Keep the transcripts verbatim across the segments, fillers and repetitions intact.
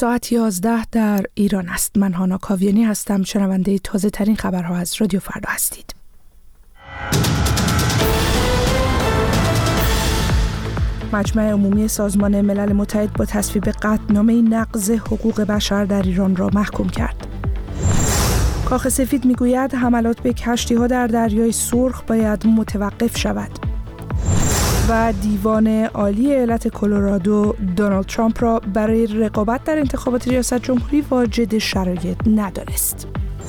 ساعت یازده در ایران است. من هانا کاویانی هستم. شنونده تازه ترین خبرها از رادیو فردا هستید. مجمع عمومی سازمان ملل متحد با تصویب قطعنامه نقض حقوق بشر در ایران را محکوم کرد. کاخ سفید میگوید حملات به کشتی‌ها در دریای سرخ باید متوقف شود. و دیوان عالی ایالت کلرادو دونالد ترامپ را برای رقابت در انتخابات ریاست جمهوری واجد شرایط ندانست.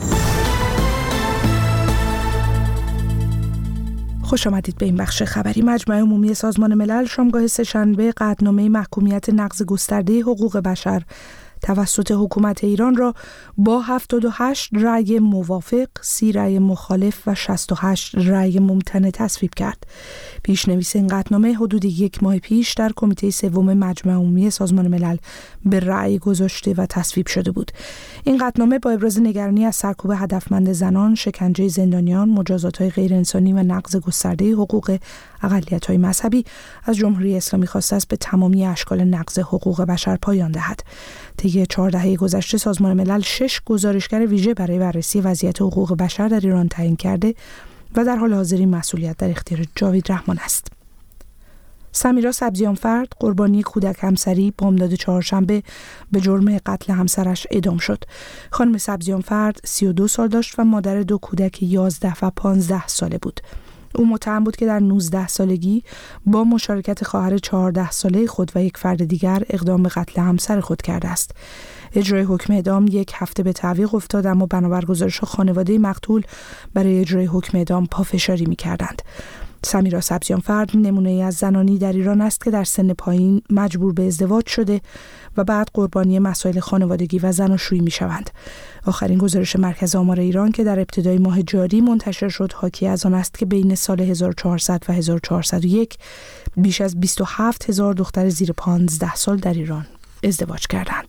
خوش آمدید به این بخش خبری. مجمع عمومی سازمان ملل شامگاه سه‌شنبه قطعنامه محکومیت نقض گسترده حقوق بشر توسط حکومت ایران را با هفتاد و هشت رأی موافق، سی رأی مخالف و شصت و هشت رأی ممتنع تصویب کرد. پیشنویس این قطعنامه حدود یک ماه پیش در کمیته سوم مجمع عمومی سازمان ملل به رأی گذاشته و تصویب شده بود. این قطعنامه با ابراز نگرانی از سرکوب هدفمند زنان، شکنجه زندانیان، مجازات‌های غیرانسانی و نقض گسترده حقوق اقلیت‌های مذهبی از جمهوری اسلامی خواسته است به تمامی اشکال نقض حقوق بشر پایان دهد. طی چهار دهه گذشته سازمان ملل شش گزارشگر ویژه برای بررسی وضعیت حقوق بشر در ایران تعیین کرده و در حال حاضر این مسئولیت در اختیار جاوید رحمان است. سمیرا سبزیانفرد قربانی کودک همسری بامداد چهارشنبه به جرم قتل همسرش اعدام شد. خانم سبزیانفرد سی و دو سال داشت و مادر دو کودک یازده و پانزده ساله بود. او متهم بود که در نوزده سالگی با مشارکت خواهر چهارده ساله خود و یک فرد دیگر اقدام به قتل همسر خود کرده است. اجرای حکم اعدام یک هفته به تعویق افتاد، اما بنابر گزارش خانواده مقتول برای اجرای حکم اعدام پافشاری می‌کردند. سمیرا سبزیانفرد نمونه‌ای از زنانی در ایران است که در سن پایین مجبور به ازدواج شده و بعد قربانی مسائل خانوادگی و زناشویی می‌شوند. آخرین گزارش مرکز آمار ایران که در ابتدای ماه جاری منتشر شد حاکی از آن است که بین سال هزار و چهارصد و هزار و چهارصد و یک بیش از بیست و هفت هزار دختر زیر پانزده سال در ایران ازدواج کردند.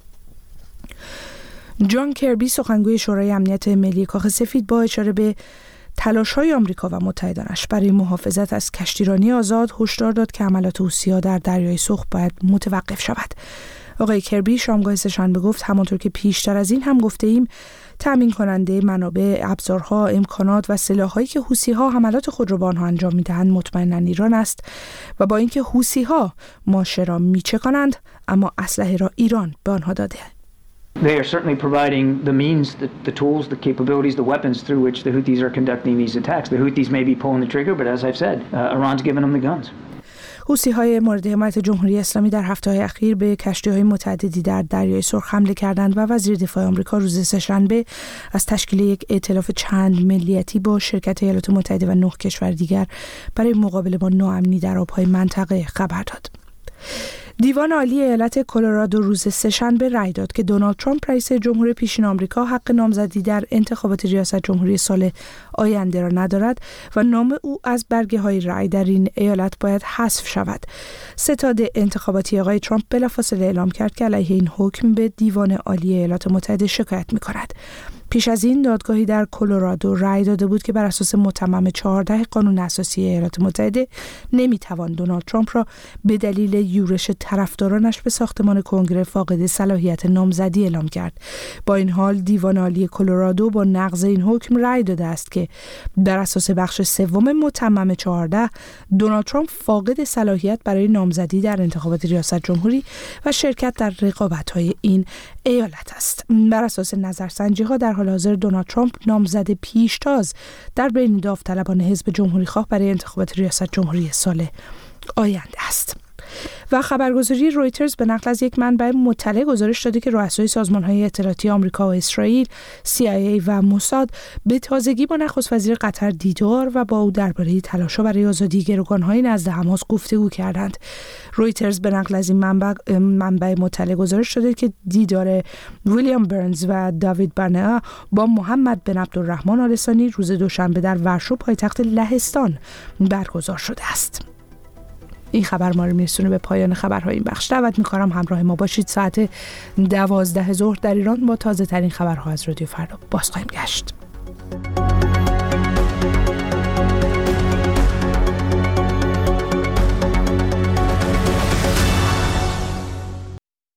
جان کربی سخنگوی شورای امنیت ملی کاخ سفید با اشاره به تلاش‌های آمریکا و متحدانش برای محافظت از کشتیرانی آزاد هشدار داد که حملات حوثی‌ها در دریای سرخ باید متوقف شود. آقای کربی شامگاه سه‌شنبه گفت همانطور که پیشتر از این هم گفته ایم تامین کننده منابع، ابزارها، امکانات و سلاح‌هایی که حوثی‌ها حملات خود را با آنها انجام می‌دهند مطمئناً ایران است و با اینکه حوثی‌ها ماشه را می‌چکانند اما اسلحه را ایران به آنها داده. They are certainly providing the means, the, the tools, the capabilities, the weapons through which the Houthis are conducting these attacks. The Houthis may be pulling the trigger, but as I've said, uh, Iran's given them the guns. حوثی‌های مورد حمایت جمهوری اسلامی در هفته‌های اخیر به کشتی‌های متعددی در دریای سرخ حمله کردند و وزیر دفاع آمریکا روز سه‌شنبه از تشکیل یک ائتلاف چند ملیتی با شرکت ایالات متحده و نه کشور دیگر برای مقابله با ناامنی در آب‌های منطقه خبر داد. دیوان عالی ایالت کلرادو روز سه‌شنبه رأی داد که دونالد ترامپ رئیس جمهور پیشین آمریکا حق نامزدی در انتخابات ریاست جمهوری سال آینده را ندارد و نام او از برگه‌های رأی در این ایالت باید حذف شود. ستاد انتخاباتی آقای ترامپ بلافاصله اعلام کرد که علیه این حکم به دیوان عالی ایالات متحده شکایت می‌کند. پیش از این دادگاهی در کلرادو رأی داده بود که بر اساس متمم چهارده قانون اساسی ایالات متحده نمیتوان دونالد ترامپ را به دلیل یورش طرفدارانش به ساختمان کنگره فاقد صلاحیت نامزدی اعلام کرد. با این حال دیوان عالی کلرادو با نقض این حکم رأی داده است که بر اساس بخش سوم متمم چهارده دونالد ترامپ فاقد صلاحیت برای نامزدی در انتخابات ریاست جمهوری و شرکت در رقابت‌های این ایالت است. بر اساس نظرسنجی‌ها در حال حاضر دونالد ترامپ نامزد پیشتاز در بین داوطلبان حزب جمهوری‌خواه برای انتخابات ریاست جمهوری سال آینده است. و خبرگزاری رویترز به نقل از یک منبع مطلع گزارش داده که رؤسای سازمان‌های اطلاعاتی آمریکا و اسرائیل، سی آی ای و موساد به تازگی با نخست وزیر قطر دیدار و با او درباره تلاش‌ها برای آزادی گروگان‌های نزد حماس گفتگو کردند. رویترز به نقل از این منبع منبع مطلع گزارش داده که دیدار ویلیام برنز و داوید برنئا با محمد بن عبدالرحمن آل ثانی روز دوشنبه در ورشو پایتخت لهستان برگزار شده است. این خبر ما رو میرسونه به پایان خبرهای این بخش. دعوت میکنم همراه ما باشید. ساعت دوازده ظهر در ایران با تازه ترین خبرها از رادیو فردا باز خواهیم گشت.